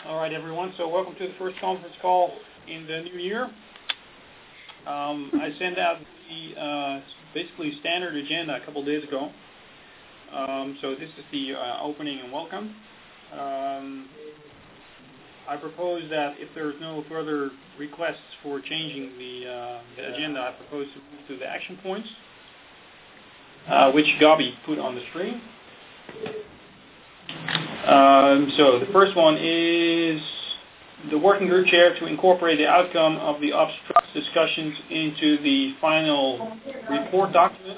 All right, everyone. So welcome to the first conference call in the new year. I sent out the basically standard agenda a couple of days ago. So this is the opening and welcome. I propose that if there is no further requests for changing the agenda, I propose to move to the action points, which Gabi put on the screen. So the first one is the working group chair to incorporate the outcome of the Ops Trust discussions into the final report document.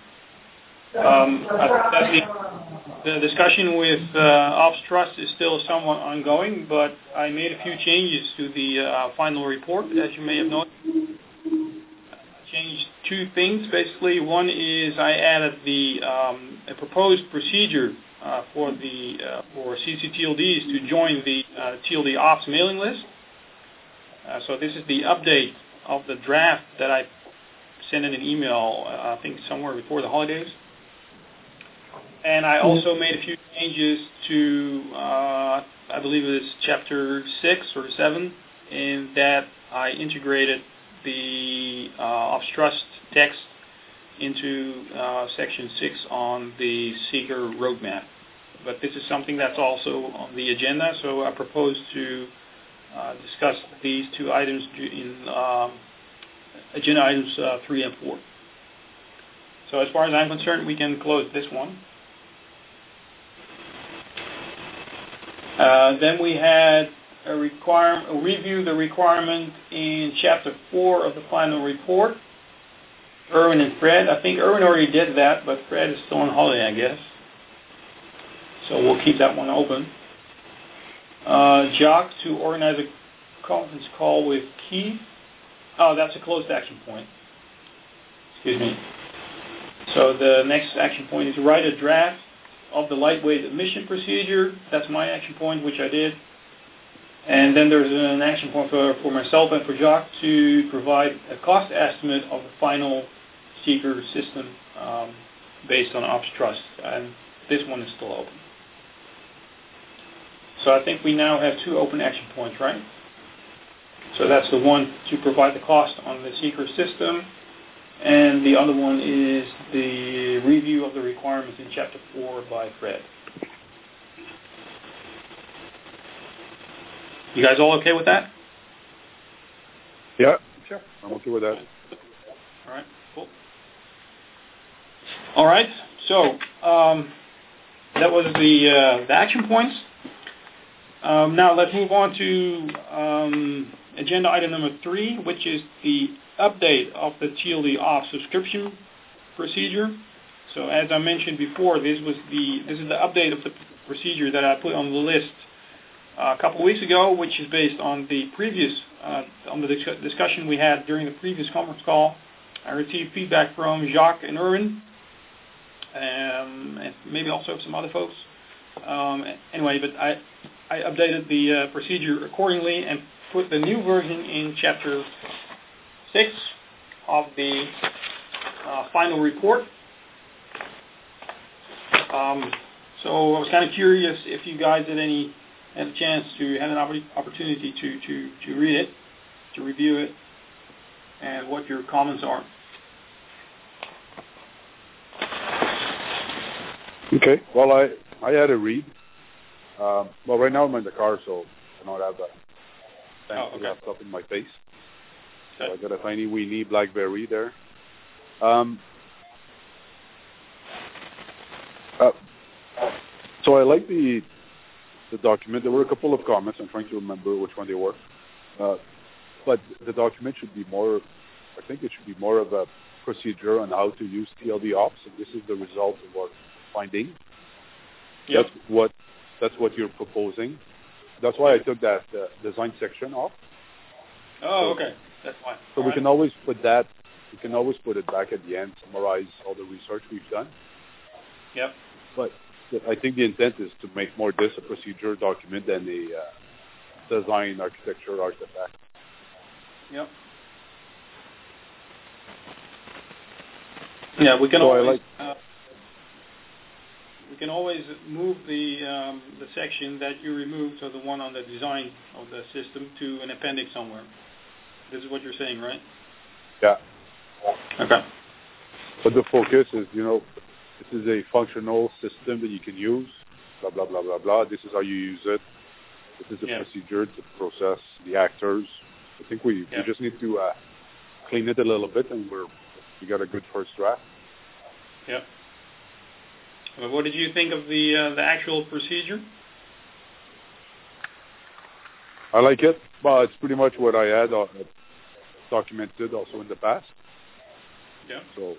The discussion with Ops Trust is still somewhat ongoing, but I made a few changes to the final report, as you may have noticed. I changed two things, basically. One is I added a proposed procedure for CCTLDs to join the TLD Ops mailing list. So this is the update of the draft that I sent in an email, I think somewhere before the holidays. And I also made a few changes to, I believe it is chapter 6 or 7, in that I integrated the Ops Trust text into section 6 on the Seeker roadmap. But this is something that's also on the agenda, so I propose to discuss these two items in agenda items 3 and 4. So as far as I'm concerned, we can close this one. Then we had review the requirement in chapter 4 of the final report. Erwin and Fred. I think Erwin already did that, but Fred is still on holiday, I guess. So we'll keep that one open. Jacques to organize a conference call with Keith. Oh, that's a closed action point. Excuse me. So the next action point is write a draft of the lightweight emission procedure. That's my action point, which I did. And then there's an action point for myself and for Jacques to provide a cost estimate of the final Seeker system based on Ops Trust. And this one is still open. So I think we now have two open action points, right? So that's the one to provide the cost on the Seeker system. And the other one is the review of the requirements in Chapter 4 by Fred. You guys all okay with that? Yeah, sure. I'm okay with that. All right, cool. All right, so that was the action points. Now let's move on to agenda item number 3, which is the update of the TLD Ops subscription procedure. So as I mentioned before, this is the update of the procedure that I put on the list a couple of weeks ago, which is based on the previous on the discussion we had during the previous conference call. I received feedback from Jacques and Erwin, and maybe also some other folks. Anyway, but I updated the procedure accordingly and put the new version in chapter 6 of the final report. So I was kind of curious if you guys had a chance to have an opportunity to read it, to review it, and what your comments are. Okay. Well, I had a read. Well, right now I'm in the car, so I don't have the laptop in my face. So I got a tiny weeny BlackBerry there. So I like the document. There were a couple of comments. I'm trying to remember which one they were. But the document should be more, I think it should be more of a procedure on how to use TLD Ops, and this is the result of what we're finding. Yep. That's what you're proposing. That's why I took that design section off. Oh, okay. That's fine. So we can always put that. We can always put it back at the end, summarize all the research we've done. Yep. But I think the intent is to make more this a procedure document than a design architecture artifact. Yep. Yeah, we can always. we can always move the section that you removed, so the one on the design of the system, to an appendix somewhere. This is what you're saying, right? Yeah. Okay. But the focus is, this is a functional system that you can use, blah, blah, blah, blah, blah. This is how you use it. This is the procedure, the process, the actors. I think we just need to clean it a little bit, and we got a good first draft. Yeah. Well, what did you think of the actual procedure? I like it, but it's pretty much what I had documented also in the past. Yeah. So,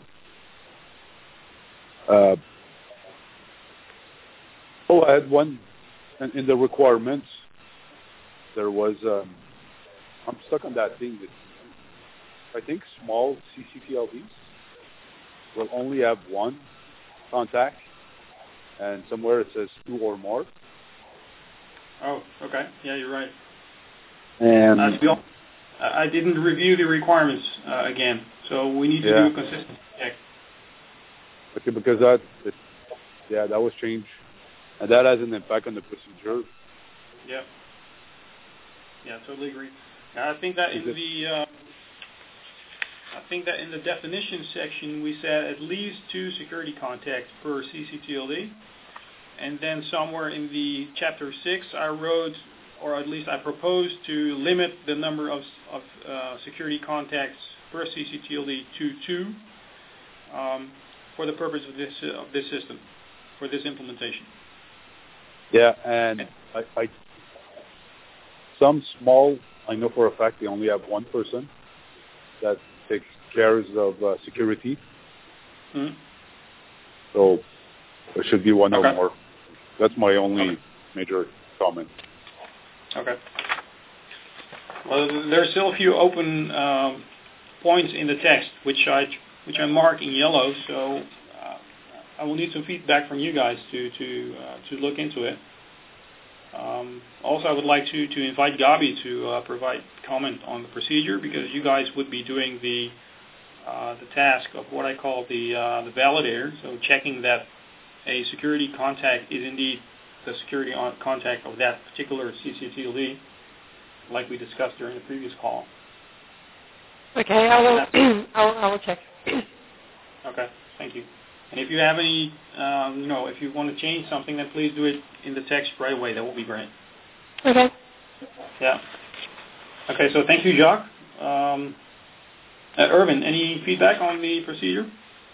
I had one, and in the requirements, there was, I'm stuck on that thing that I think small CCTLDs will only have one contact, and somewhere it says 2 or more. Oh, okay. Yeah, you're right. And I didn't review the requirements again, so we need to do a consistency check. Okay, because that was changed, and that has an impact on the procedure. Yeah. Yeah, totally agree. I think that in the definition section we said at least 2 security contacts per CCTLD, and then somewhere in the chapter 6 I wrote, or at least I proposed, to limit the number of security contacts per CCTLD to 2 for the purpose of this system, for this implementation. Yeah, and I some small, I know for a fact they only have one person that takes care of security. Mm-hmm. So there should be one or Okay. more. That's my only major comment. Okay. Well, there's still a few open points in the text which I mark in yellow. So I will need some feedback from you guys to look into it. Also, I would like to invite Gabi to provide comment on the procedure, because you guys would be doing the task of what I call the validator, so checking that a security contact is indeed the security contact of that particular CCTLD, like we discussed during the previous call. Okay, I will check. Okay, thank you. And if you have any, if you want to change something, then please do it in the text right away. That will be great. Okay. Yeah. Okay, so thank you, Jacques. Erwin, any feedback on the procedure?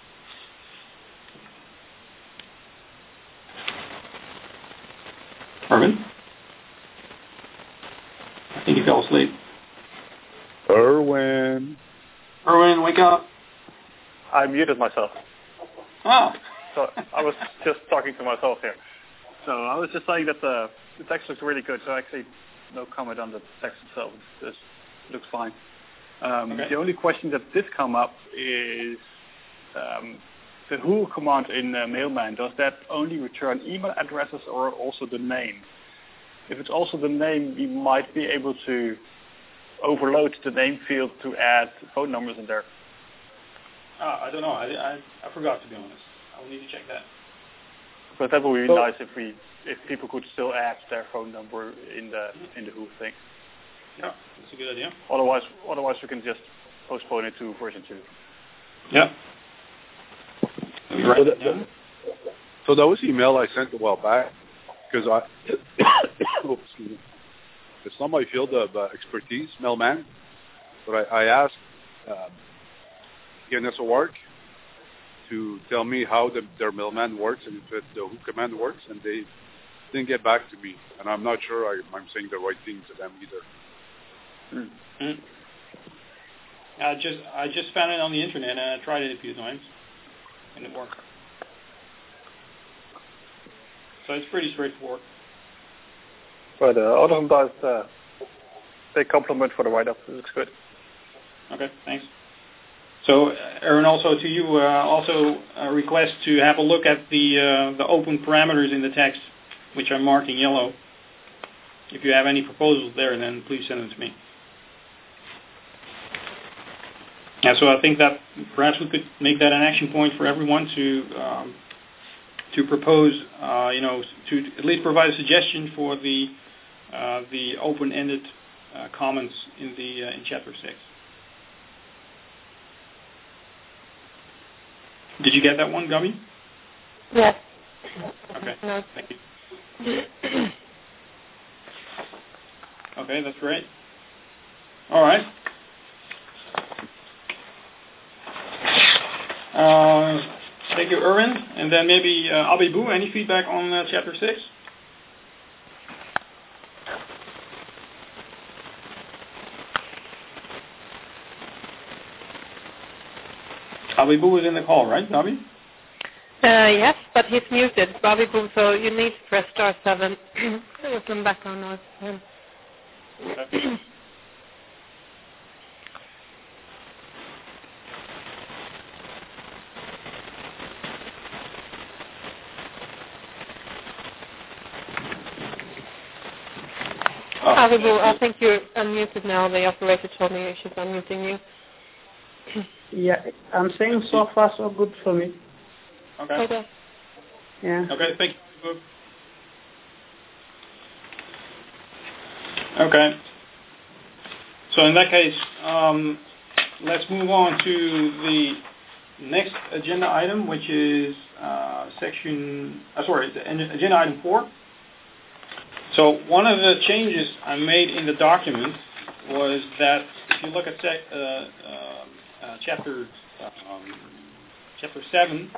Erwin? I think he fell asleep. Erwin, wake up. I muted myself. Oh. So I was just talking to myself here. So I was just saying that the text looks really good. So actually, no comment on the text itself. It just looks fine. Okay. The only question that did come up is the who command in Mailman. Does that only return email addresses or also the name? If it's also the name, we might be able to overload the name field to add phone numbers in there. I don't know. I forgot, to be honest. I will need to check that. But that would be nice if people could still add their phone number in the who thing. Yeah, that's a good idea. Otherwise we can just postpone it to version 2. Yeah. Right. So that was the email I sent a while back, because excuse me. It's not my field of expertise, Mailman, but I asked NSOARC to tell me how their Mailman works and if the who command works, and they didn't get back to me, and I'm not sure I'm saying the right thing to them either. Mm-hmm. I just found it on the internet, and I tried it a few times, and it worked. So it's pretty straightforward. But other than that, they compliment for the write-up. It looks good. Okay, thanks. So, Aaron, also to you, also a request to have a look at the open parameters in the text, which are marked in yellow. If you have any proposals there, then please send them to me. Yeah, so I think that perhaps we could make that an action point for everyone to propose, to at least provide a suggestion for the open-ended comments in Chapter 6. Did you get that one, Gummy? Yes. Okay. No. Thank you. Okay, that's great. All right. Thank you, Erwin. And then maybe Abibu, any feedback on Chapter 6? Abibu is in the call, right, Nabi? Yes, but he's muted, Abibu, so you need to press *7 with some background noise. Okay. Abibu, I think you're unmuted now. The operator told me she's unmuting you. Yeah, I'm saying so far so good for me. Okay. Yeah. Okay, thank you. Okay. So in that case, let's move on to the next agenda item, which is agenda item 4. So one of the changes I made in the document was that if you look at chapter 7,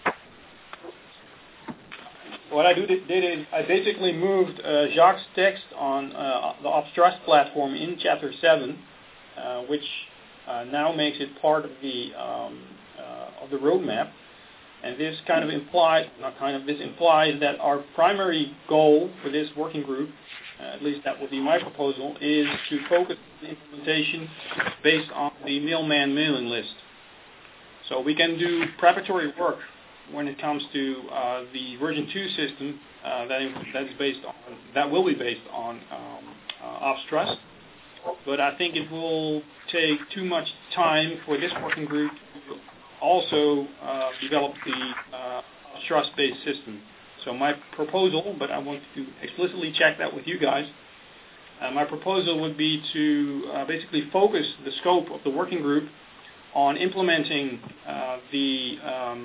what I did is I basically moved Jacques' text on the Obstrust platform in chapter 7, which now makes it part of the roadmap. And this implies that our primary goal for this working group, at least that would be my proposal, is to focus the implementation based on the mailman mailing list. So we can do preparatory work when it comes to the version 2 system that will be based on Obstrust. But I think it will take too much time for this working group to also develop the Obstrust-based system. So my proposal, but I want to explicitly check that with you guys, my proposal would be to basically focus the scope of the working group on implementing the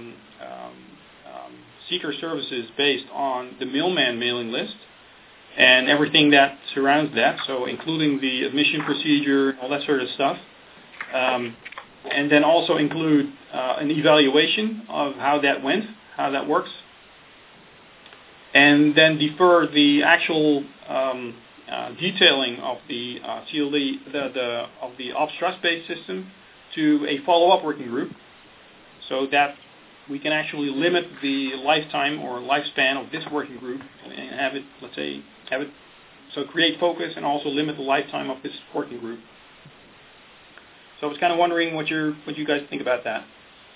seeker services based on the mailman mailing list and everything that surrounds that, so including the admission procedure, all that sort of stuff. And then also include an evaluation of how that went, how that works, and then defer the actual detailing of the CLD, of the Obstrust-based system, to a follow-up working group, so that we can actually limit the lifetime or lifespan of this working group and have it, so create focus and also limit the lifetime of this working group. So I was kind of wondering what you guys think about that.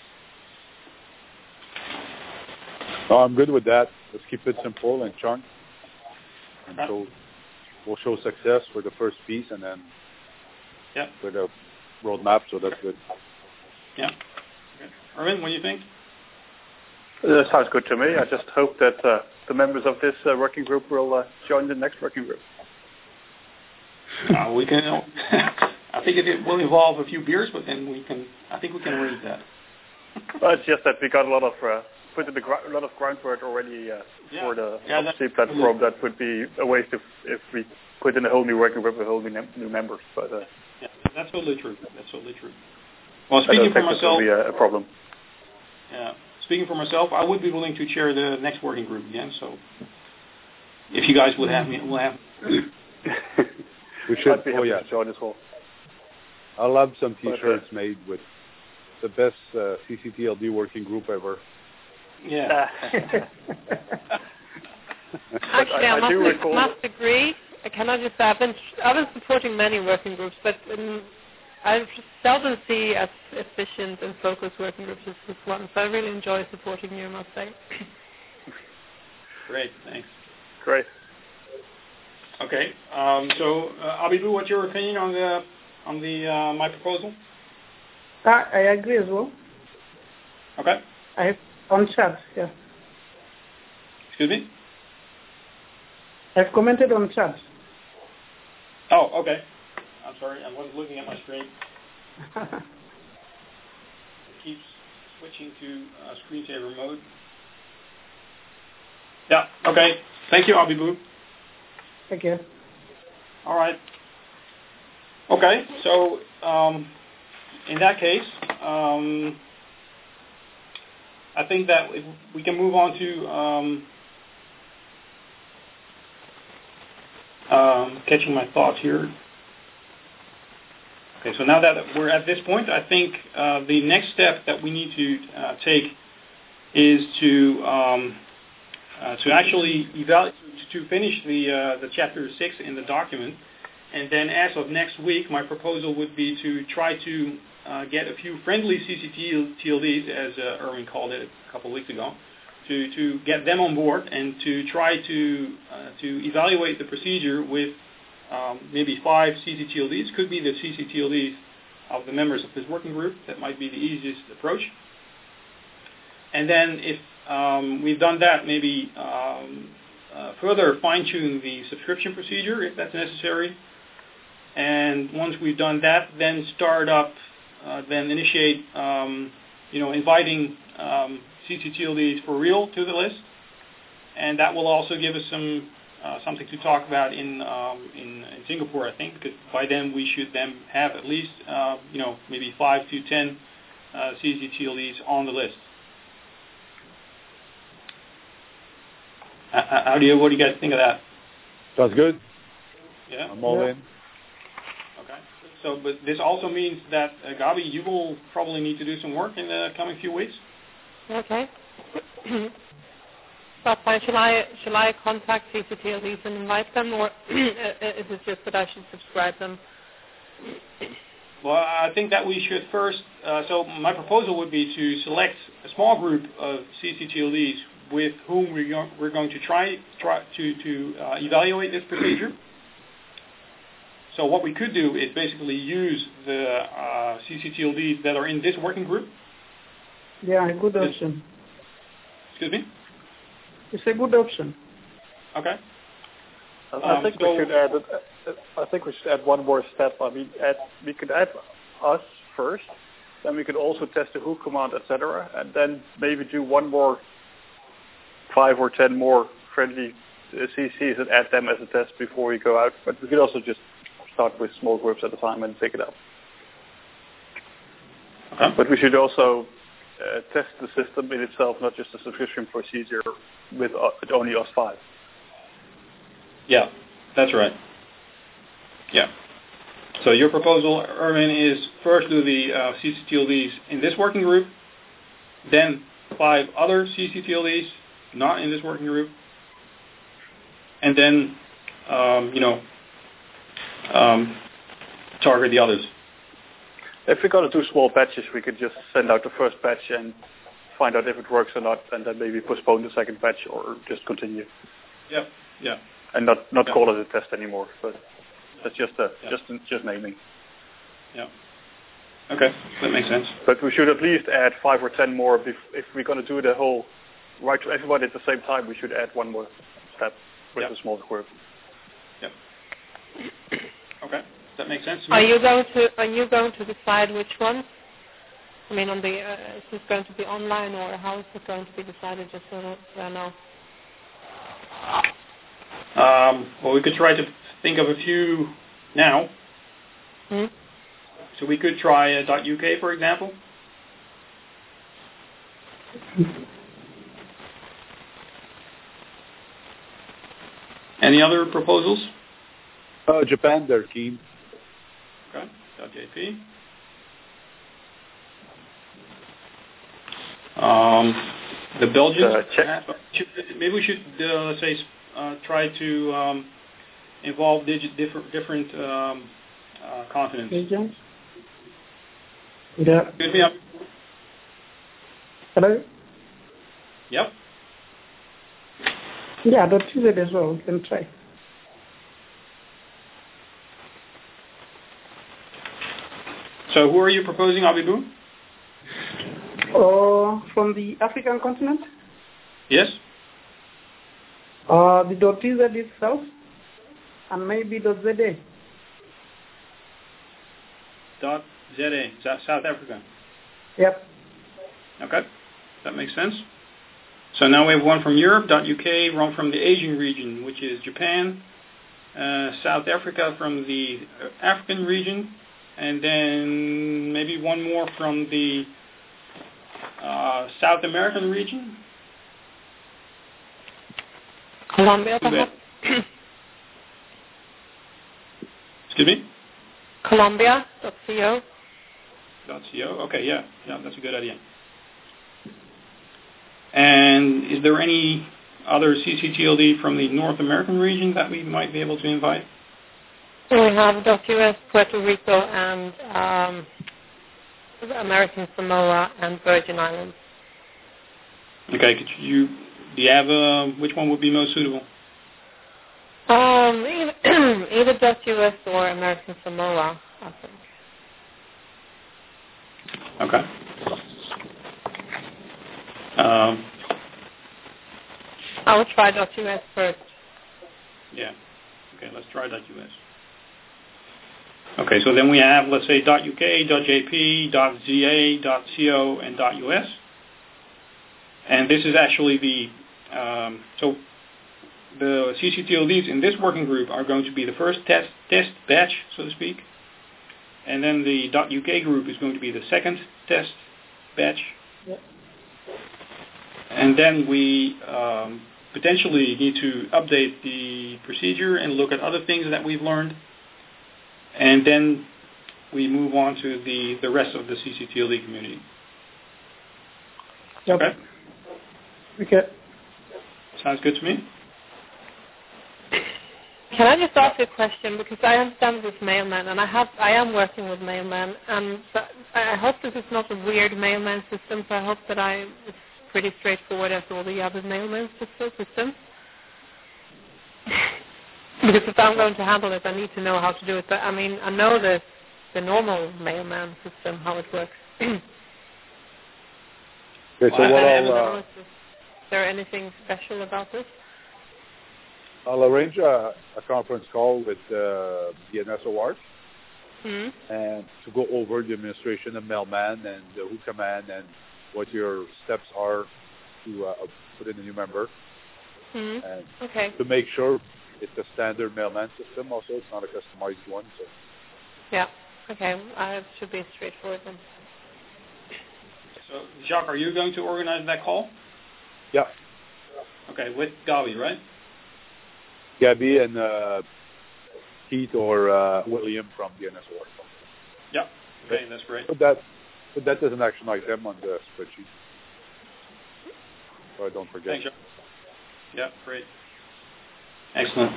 No, I'm good with that. Let's keep it simple and chunk. And so we'll show success for the first piece and then for the roadmap, so that's good. Yeah. Okay. Erwin, what do you think? That sounds good to me. I just hope that the members of this working group will join the next working group. We can. I think it will involve a few beers, but then I think we can arrange that. Well, it's just that we got a lot of put in a lot of groundwork already for the OPC platform. That would be a waste if we put in a whole new working group with whole new members. But yeah, that's totally true. That's totally true. Well, speaking for myself, will be a problem. Yeah, speaking for myself, I would be willing to chair the next working group again. So, if you guys would have me, we'll have. We should. Join as well. I'll have some T-shirts made with the best CCTLD working group ever. Yeah. Actually, I must agree. Can I just say, I've been supporting many working groups, but I seldom see as efficient and focused working groups as this one. So I really enjoy supporting you, I must say. Great, thanks. Great. Okay. So, Abibu, what's your opinion on my proposal? I agree as well. Okay. I have on chat, yeah. Excuse me? I've commented on chat. Oh, okay. I'm sorry, I wasn't looking at my screen. It keeps switching to screensaver mode. Yeah, okay. Thank you, Abibu. Thank you. All right. Okay, so in that case, I think that if we can move on to catching my thoughts here. Okay, so now that we're at this point, I think the next step that we need to take is to actually finish the chapter 6 in the document, and then as of next week, my proposal would be to try to get a few friendly CCTLDs, as Erwin called it a couple of weeks ago, to get them on board and to try to evaluate the procedure with maybe 5 CCTLDs. Could be the CCTLDs of the members of this working group. That might be the easiest approach. And then if we've done that, maybe further fine-tune the subscription procedure if that's necessary. And once we've done that, then start up, then initiate, inviting CCTLDs for real to the list. And that will also give us something to talk about in Singapore, I think, because by then we should then have at least, maybe 5 to 10 CCTLDs on the list. What do you guys think of that? Sounds good. Yeah? I'm all in. Okay. So, but this also means that, Gabi, you will probably need to do some work in the coming few weeks. Okay. That's fine. Shall I contact CCTLDs and invite them, or is it just that I should subscribe them? Well, I think that we should first, so my proposal would be to select a small group of CCTLDs with whom we're going to try to evaluate this procedure. So what we could do is basically use the CCTLDs that are in this working group. Yeah, a good option. Excuse me? It's a good option. Okay. I think we should add one more step. I mean, we could add us first, then we could also test the who command, etc., and then maybe do one more 5 or 10 more friendly CCs and add them as a test before we go out. But we could also just start with small groups at a time and pick it up. Okay. But we should also test the system in itself, not just the subscription procedure with only us 5. Yeah, that's right. Yeah. So your proposal, Erwin, is first do the CCTLDs in this working group, then 5 other CCTLDs not in this working group, and then, target the others. If we're going to do small batches, we could just send out the first batch and find out if it works or not, and then maybe postpone the second batch or just continue. Yeah, yeah. And not call it a test anymore, but that's just naming. Yeah. Okay, that makes sense. But we should at least add 5 or 10 more. If we're going to do the whole right to everybody at the same time, we should add one more step with a small group. Yeah. Okay, that makes sense. Are you going to decide which ones? I mean, is this going to be online, or how is it going to be decided? Just so I know. Well, we could try to think of a few now. So we could try .uk, for example. Any other proposals? Japan, they're keen. Okay, .jp. The Belgians. Maybe we should, let's say, try to involve different continents. Regions? Yeah. Excuse me. Hello? Yep. Yeah, that's it as well. We can try. So who are you proposing, Abibu? From the African continent? Yes. The .tz itself, and maybe .za. .za, South Africa. Yep. Okay, that makes sense. So now we have one from Europe, .uk, one from the Asian region, which is Japan, South Africa from the African region, and then maybe one more from the South American region. Colombia, perhaps? Excuse me? Colombia.co. Okay, yeah, that's a good idea. And is there any other CCTLD from the North American region that we might be able to invite? We have .us, Puerto Rico, and American Samoa and Virgin Islands. Okay, do you have which one would be most suitable? Either .us or American Samoa, I think. Okay. I will try .us first. Yeah. Okay, let's try .us. Okay, so then we have, let's say, .uk, .jp, .za, .co, and .us. And this is actually so the CCTLDs in this working group are going to be the first test batch, so to speak. And then the .uk group is going to be the second test batch. Yep. And then we potentially need to update the procedure and look at other things that we've learned. And then we move on to the rest of the CCTLD community. Yep. Okay? Okay. Sounds good to me. Can I just ask you a question? Because I understand this mailman, and I am working with mailman, and I hope this is not a weird mailman system, so I hope that it's pretty straightforward as all the other mailman systems. Because if I'm going to handle it, I need to know how to do it. But I mean, I know the normal mailman system, how it works. Okay, so is there anything special about this? I'll arrange a conference call with the NSOR and to go over the administration of mailman and who command and what your steps are to put in a new member. And to make sure it's a standard mailman system also, it's not a customized one. So. Yeah, okay, it should be straightforward then. So, Jacques, are you going to organize that call? Yeah. Okay, with Gabi, right? Gabi and Keith or William from the NSOR. Yeah, okay, that's great. Put that as an action item on the spreadsheet, so I don't forget. Thanks, Jacques. Yeah, great. Excellent.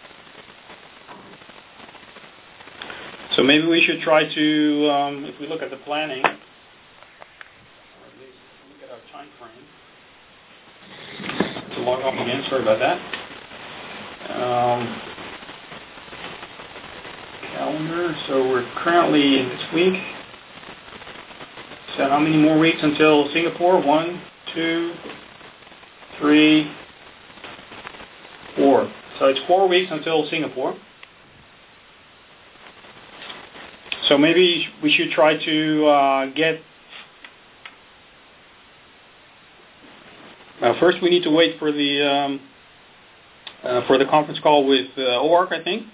So maybe we should try to, if we look at the planning, or at least look at our time frame. To log off again, sorry about that. Calendar, so we're currently in this week. So how many more weeks until Singapore? 1, 2, 3, 4. So it's 4 weeks until Singapore. So maybe we should try to get... first we need to wait for the conference call with OARC, I think,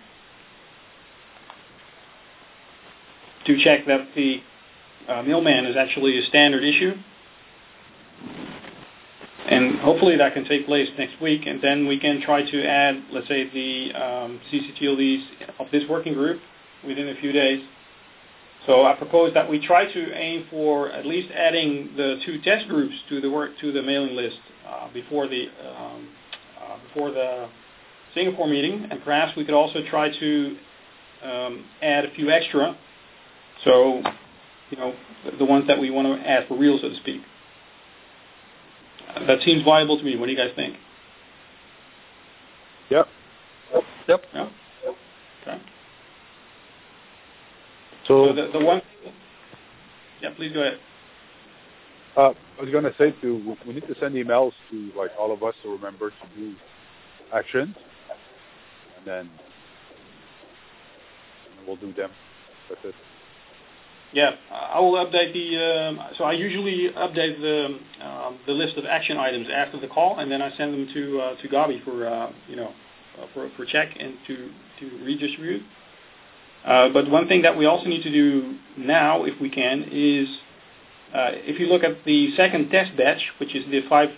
to check that the mailman is actually a standard issue. And hopefully that can take place next week, and then we can try to add, let's say, the CCTLDs of this working group within a few days. So I propose that we try to aim for at least adding the 2 test groups to the mailing list before the Singapore meeting, and perhaps we could also try to add a few extra. So, the ones that we want to add for real, so to speak. That seems viable to me. What do you guys think? Yep. Yeah? Okay. So the one... Yeah, please go ahead. I was going to say we need to send emails to all of us to remember to do actions, and then we'll do them. That's it. Yeah, I will update so I usually update the list of action items after the call, and then I send them to Gabi for check and to redistribute. But one thing that we also need to do now, if we can, is if you look at the second test batch, which is the five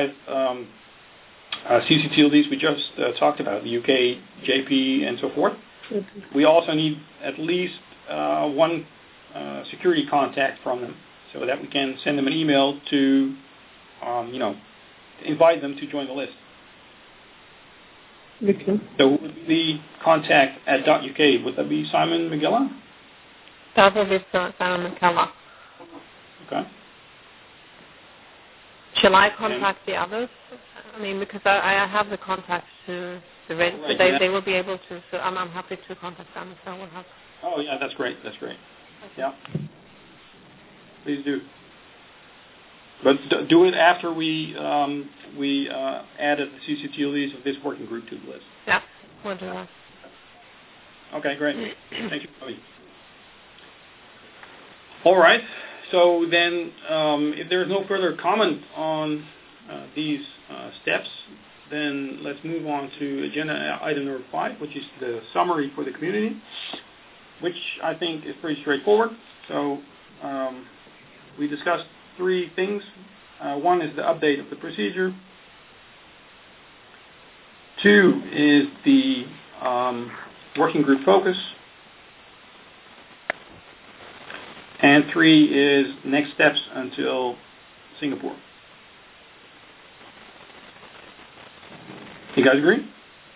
CCTLDs we just talked about, the UK, JP, and so forth. We also need at least one security contact from them, so that we can send them an email to, invite them to join the list. Okay. So who would be the contact at .uk? Would that be Simon McGilla? That would be Simon McGilla. Okay. Shall I contact the others? I mean, because I have the contacts to the rest, right, so they will be able to. So I'm happy to contact them. So I will have. Oh yeah, that's great. That's great. Yeah. Please do. But do it after we added the CCTLDs of this working group to the list. Yeah, we'll do that. Okay, great. Thank you, Bobby. All right. So then, if there's no further comment on these steps, then let's move on to agenda item number 5, which is the summary for the community, which I think is pretty straightforward. So we discussed 3 things. One is the update of the procedure. 2 is the working group focus. And 3 is next steps until Singapore. You guys agree?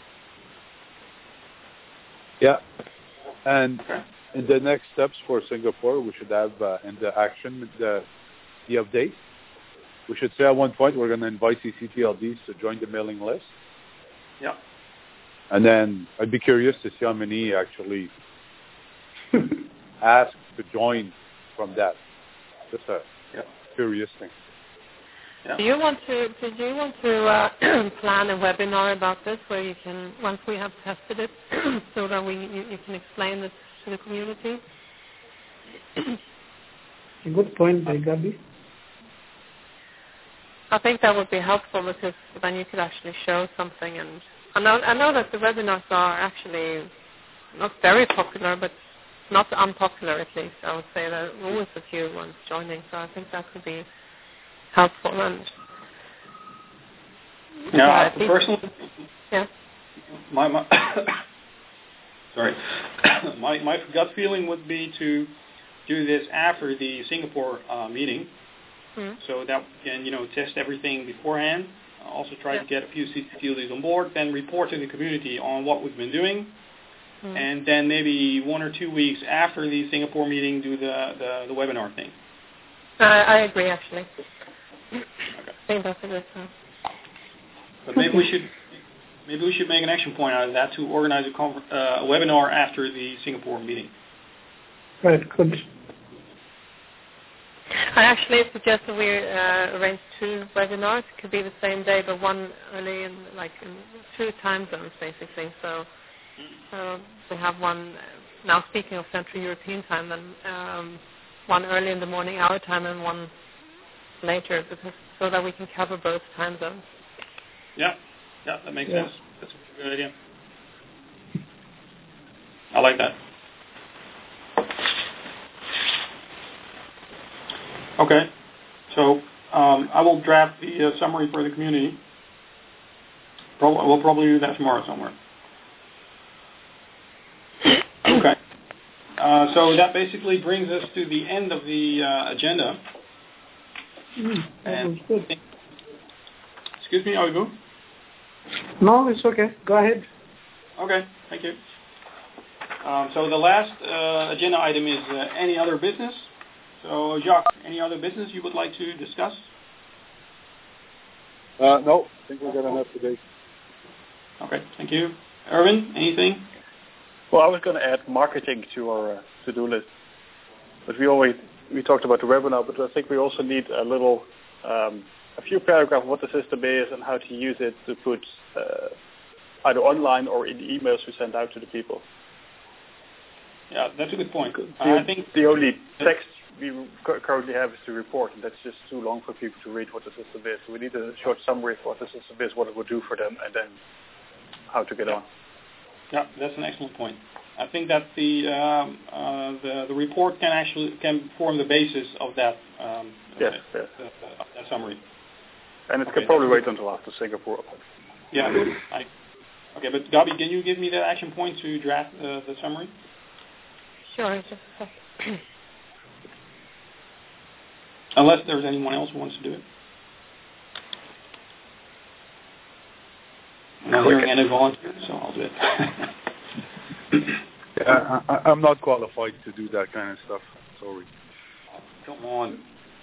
Yeah. And in the next steps for Singapore, we should have in the action the update. We should say at one point we're going to invite CCTLDs to join the mailing list. Yeah. And then I'd be curious to see how many actually ask to join from that. Just a curious thing. Yeah. Do you want to plan a webinar about this where you can, once we have tested it, so that you can explain this to the community? A good point, Gabi. I think that would be helpful because then you could actually show something. And I know that the webinars are actually not very popular, but not unpopular at least. I would say there are always a few ones joining, so I think that could be helpful. And personally, my sorry, my gut feeling would be to do this after the Singapore meeting, so that we can test everything beforehand. Also try to get a few CCTLDs on board, then report to the community on what we've been doing, and then maybe 1 or 2 weeks after the Singapore meeting do the webinar thing. I agree, actually. Okay. I think that's a good time. But maybe we should make an action point out of that to organize a webinar after the Singapore meeting. Right, good. I actually suggest that we arrange 2 webinars. It could be the same day, but one early in 2 time zones, basically. So we have one, now speaking of Central European time, then one early in the morning, our time, and one later, so that we can cover both time zones. Yeah, that makes sense. That's a good idea. I like that. Okay, so I will draft the summary for the community. We'll probably do that tomorrow somewhere. Okay, so that basically brings us to the end of the agenda. That was good. Excuse me, Oliver? No, it's okay. Go ahead. Okay, thank you. So the last agenda item is any other business. So, Jacques, any other business you would like to discuss? No, I think we're good enough today. Okay, thank you. Erwin, anything? Well, I was going to add marketing to our to-do list. But we talked about the webinar, but I think we also need a few paragraphs of what the system is and how to use it to put either online or in the emails we send out to the people. Yeah, that's a good point. I think the only text we currently have is the report, and that's just too long for people to read what the system is. So we need a short summary of what the system is, what it will do for them, and then how to get on. Yeah, that's an excellent point. I think that the report can form the basis of that that summary. And it can probably wait until after Singapore. Yeah. Okay, but Gabi, can you give me the action point to draft the summary? Sure, just a second. Unless there's anyone else who wants to do it. I'm not hearing any volunteers, so I'll do it. I'm not qualified to do that kind of stuff. Sorry. Come on.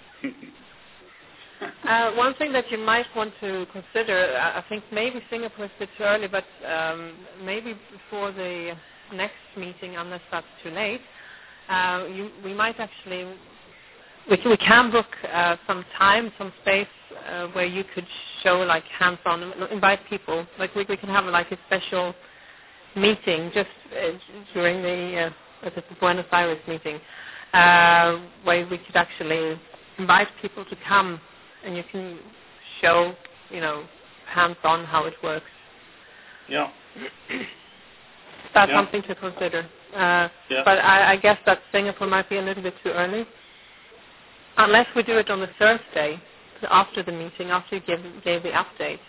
One thing that you might want to consider, I think maybe Singapore is a bit too early, but maybe before the next meeting, unless that's too late, we might actually, we can book some time, some space where you could show like hands-on, invite people. Like we can have like a special meeting just during the Buenos Aires meeting, where we could actually invite people to come, and you can show, hands-on how it works. Yeah. That's something to consider. But I guess that Singapore might be a little bit too early. Unless we do it on the Thursday, after the meeting, after you gave the update.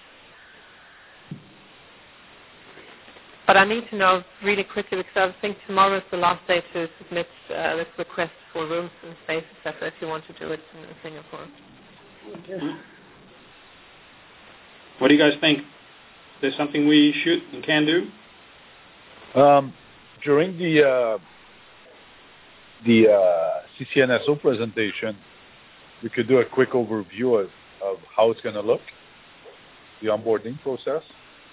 But I need to know really quickly, because I think tomorrow is the last day to submit this request for rooms and space, etc., if you want to do it in Singapore. Mm-hmm. What do you guys think? Is there something we should and can do? During the CCNSO presentation, we could do a quick overview of how it's going to look, the onboarding process.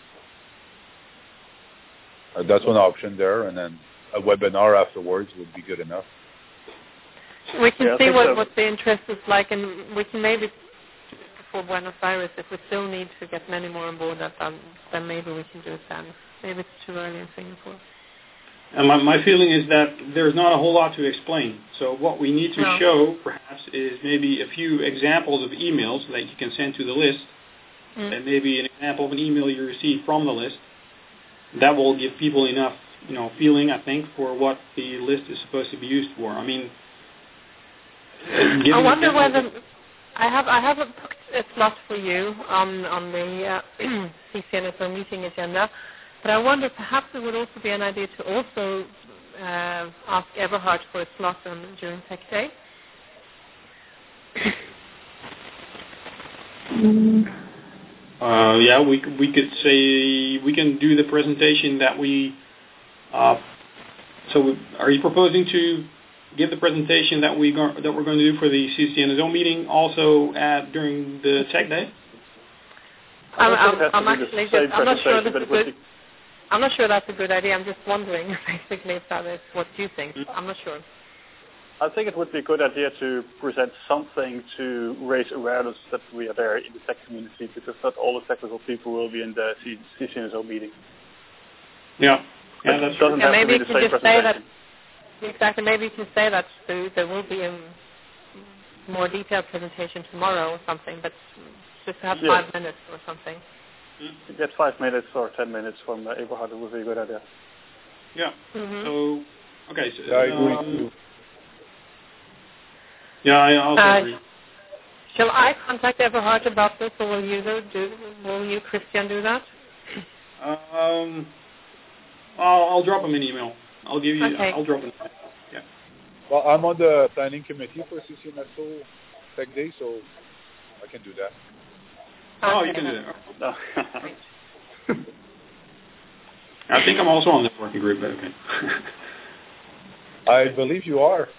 That's one option there, and then a webinar afterwards would be good enough. We can see what the interest is like, and we can maybe, before Buenos Aires, if we still need to get many more on board, then maybe we can do it then. Maybe it's too early in Singapore. And my feeling is that there's not a whole lot to explain. So what we need to show, perhaps, is maybe a few examples of emails that you can send to the list, and maybe an example of an email you receive from the list. That will give people enough, feeling, I think, for what the list is supposed to be used for. I mean, I wonder whether I have booked a slot for you on the CCNSO meeting agenda. But I wonder perhaps it would also be an idea to also ask Eberhard for a slot during Tech Day. We could say we can do the presentation that we. So, are you proposing to give the presentation that we're going to do for the CCNSO meeting also during the Tech Day? I'm not sure that's a good idea. I'm just wondering, basically, if that is what you think. I'm not sure. I think it would be a good idea to present something to raise awareness that we are there in the tech community, because not all the technical people will be in the CCNSO meeting. Yeah, that's doesn't have maybe to be you the same can just say that. presentation. Exactly. Maybe you can say that there will be a more detailed presentation tomorrow or something, but just have 5 minutes or something. Get 5 minutes or 10 minutes from Eberhard would be a good idea. Yeah. Mm-hmm. So, okay. So, I agree. Yeah, I also agree. Shall I contact Eberhard about this, or will you, Christian, do that? I'll drop him an email. I'll give you. Okay. I'll drop him. Yeah. Well, I'm on the planning committee for CCNSO Tech Day, so I can do that. Oh, you can do that. I think I'm also on the working group, but okay. I believe you are.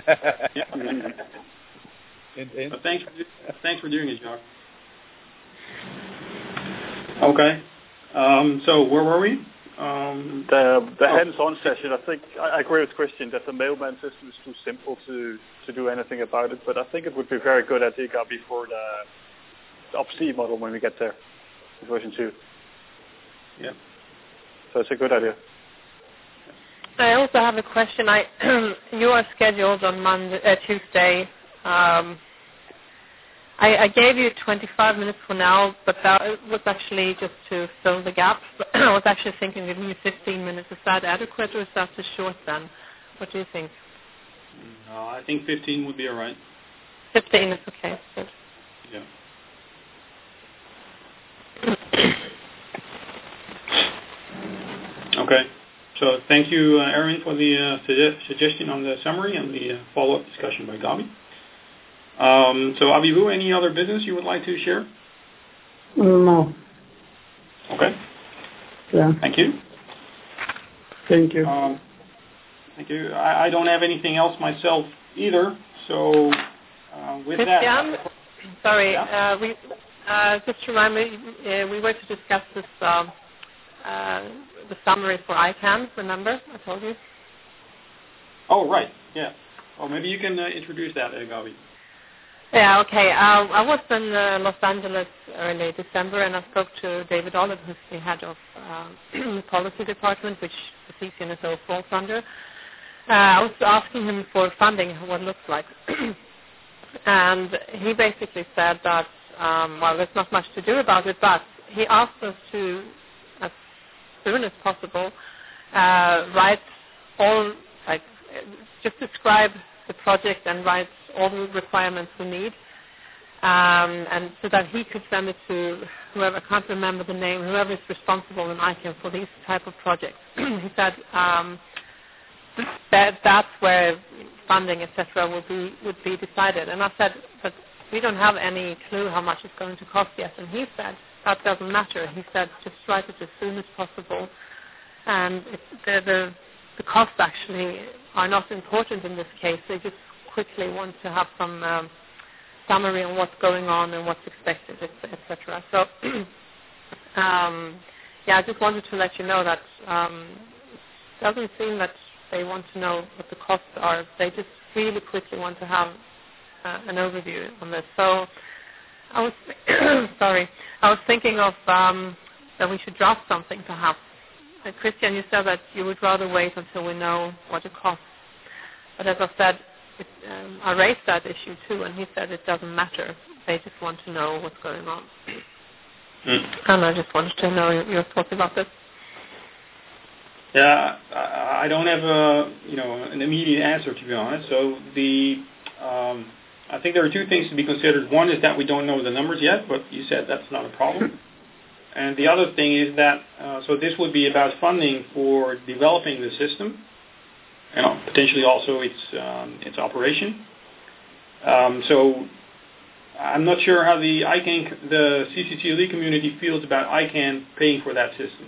But thanks for doing it, Jacques. Okay. So where were we? The hands-on session. I think I agree with Christian that the mailman system is too simple to do anything about it. But I think it would be very good idea before the Op-C model when we get there, version 2. Yeah. So it's a good idea. I also have a question. You are scheduled on Tuesday. I gave you 25 minutes for now, but that was actually just to fill the gap. I was actually thinking giving you 15 minutes. Is that adequate or is that too short then? What do you think? No, I think 15 would be all right. 15 is okay. Good. Yeah. Okay. So thank you, Aaron, for the suggestion on the summary and the follow-up discussion by Gabi. So Abibu, any other business you would like to share? No. Okay. Yeah. Thank you. Thank you. Thank you. I don't have anything else myself either. So with Christian, that... sorry, yeah? we just remind me, we were to discuss this, the summary for ICANN, remember? I told you. Oh, right. Yeah. Oh, maybe you can introduce that, Gabi. Yeah, okay. I was in Los Angeles early December, and I spoke to David Olive, who's the head of the policy department, which the CCNSO falls under. I was asking him for funding, what it looks like. And he basically said that, well, there's not much to do about it, but he asked us to, as soon as possible, write all, like, just describe the project and write all the requirements we need, and so that he could send it to whoever, I can't remember the name, whoever is responsible in ICANN for these type of projects. He said that's where funding, etc., would be decided. And I said, but we don't have any clue how much it's going to cost yet. And he said, that doesn't matter. He said, just write it as soon as possible. And the costs actually are not important in this case. They just quickly want to have some summary on what's going on and what's expected, etc. So, yeah, I just wanted to let you know that it doesn't seem that they want to know what the costs are. They just really quickly want to have an overview on this. So I was sorry. I was thinking of that we should draft something perhaps. Christian, you said that you would rather wait until we know what it costs. But as I said, I raised that issue too, and he said it doesn't matter. They just want to know what's going on. And I just wanted to know your thoughts about this. Yeah, I don't have an immediate answer, to be honest. So I think there are two things to be considered. One is that we don't know the numbers yet, but you said that's not a problem. And the other thing is that so this would be about funding for developing the system, potentially also its operation. So I'm not sure how the CCCLE community feels about ICANN paying for that system.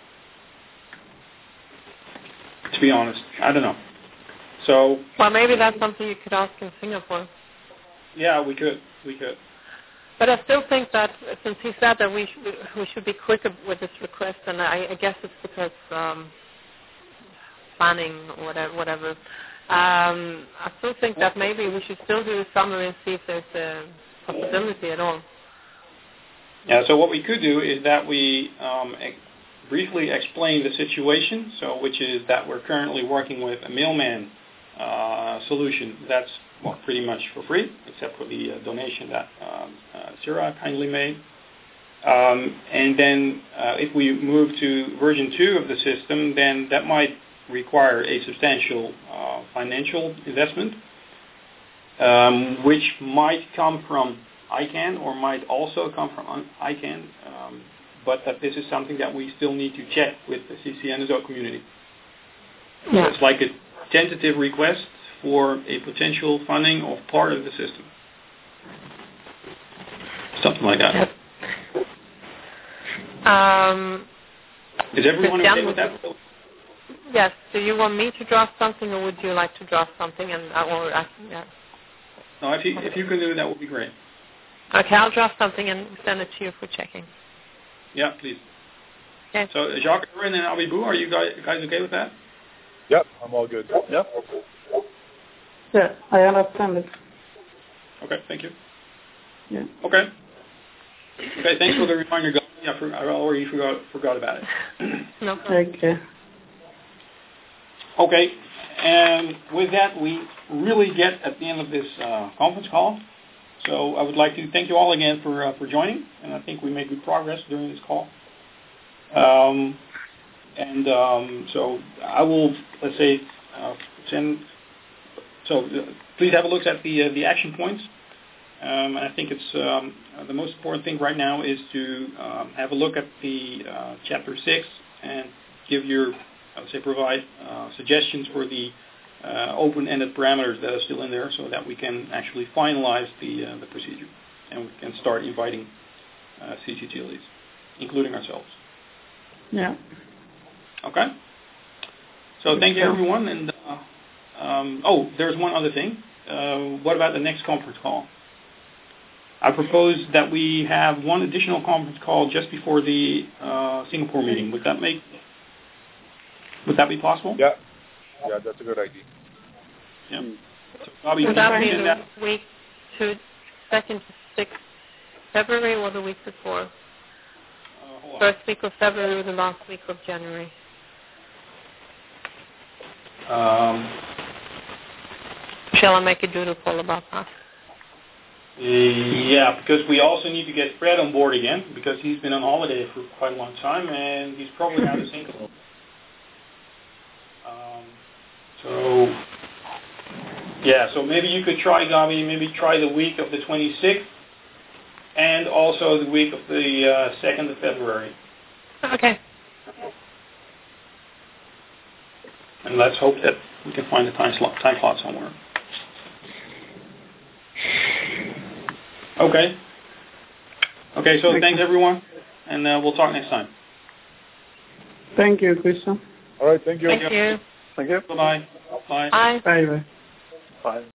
To be honest, I don't know. So well, maybe that's something you could ask in Singapore. Yeah, we could. But I still think that since he said that we should be quicker with this request, and I guess it's because planning or whatever. I still think that maybe we should still do a summary and see if there's a possibility at all. Yeah. So what we could do is that we briefly explain the situation. So which is that we're currently working with a mailman solution that's pretty much for free, except for the donation that Sarah kindly made. And then if we move to version 2 of the system, then that might require a substantial financial investment, which might come from ICANN or might also come from ICANN, but that this is something that we still need to check with the CCNSO community. Yeah. So it's like a tentative request for a potential funding of part of the system. Something like that. Is everyone okay with that? Yes. Do you want me to draft something, or would you like to draft something? Yeah. No, if you can do it, that would be great. Okay, I'll draft something and send it to you for checking. Yeah, please. Okay. So, Jacques, and Abibu, are you guys okay with that? Yep, I'm all good. Yep. Yeah, I understand it. Okay, thank you. Yeah. Okay, thanks for the reminder, guys. Yeah, I already forgot about it. No problem. Okay. Okay, and with that, we really get at the end of this conference call. So I would like to thank you all again for joining, and I think we made good progress during this call. So I will, let's say, send. So please have a look at the action points. I think it's the most important thing right now is to have a look at the Chapter 6 and give provide suggestions for the open-ended parameters that are still in there, so that we can actually finalize the procedure and we can start inviting CCTLEs, including ourselves. Yeah. Okay. So thank you, everyone. And there's one other thing. What about the next conference call? I propose that we have one additional conference call just before the Singapore meeting. Would that be possible? Yeah, that's a good idea. Yeah. So, Bobby, would that be the week to 2nd to 6th February or the week before? First week of February or the last week of January? Shall I make a doodle poll about that? Yeah, because we also need to get Fred on board again, because he's been on holiday for quite a long time, and he's probably out of sync. So maybe you could try, Gabi, try the week of the 26th, and also the week of the 2nd of February. Okay. And let's hope that we can find a time slot somewhere. Okay, so thanks everyone, and we'll talk next time. Thank you, Christian. All right, thank you. Thank you. Thank you. Bye-bye. Bye. Bye. Bye. Bye.